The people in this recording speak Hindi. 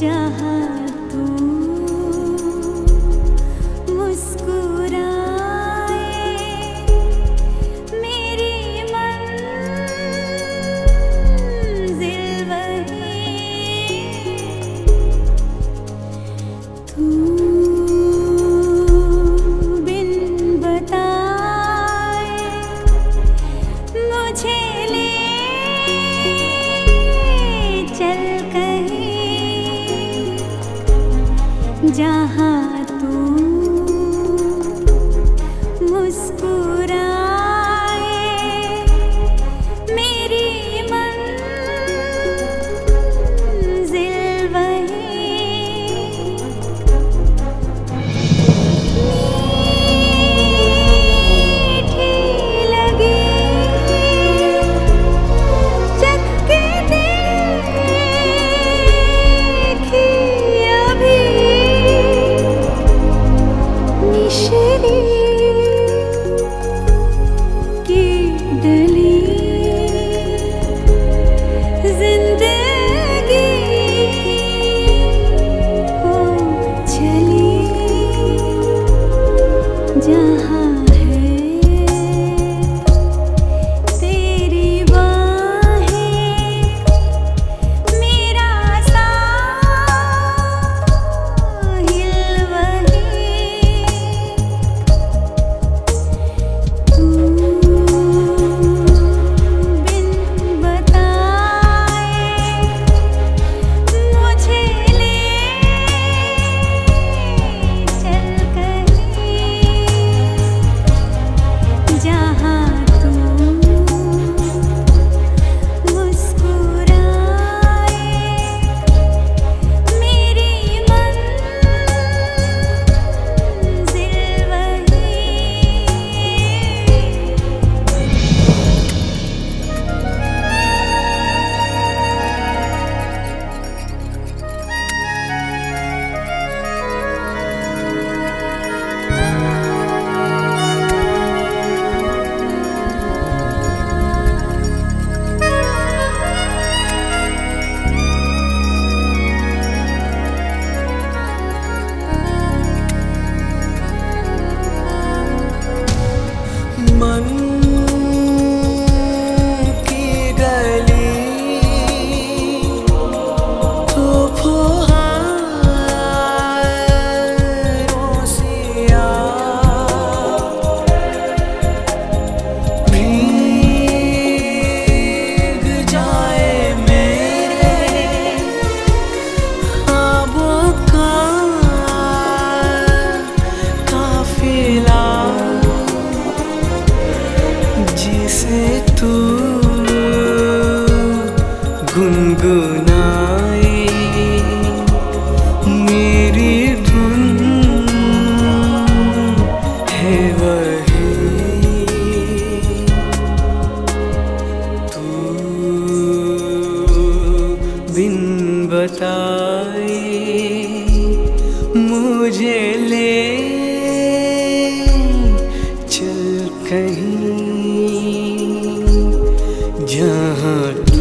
जहाँ तू मुस्कुराए मेरी मंजिल वही तू बिन बताए मुझे ले चल कहीं जहाँ तू मुस्कुराए मेरी मंजिल वही मीठी लगी चख के देखी अभी मिश्री की डली जिंदगी हो चली जहाँ है तेरी बाहें मेरा साहिल वही तू बिन बताए मुझे ले चल कहीं जहाँ तू मुस्कुराए मेरी मंजिल वही मन की गली तो फुहारों से भीग जाए मेरे ख्वाबों का काफिला जिसे तू गुनगुनाए मेरी धुन है वही तू बिन बताए मुझे ले चल कहीं जहाँ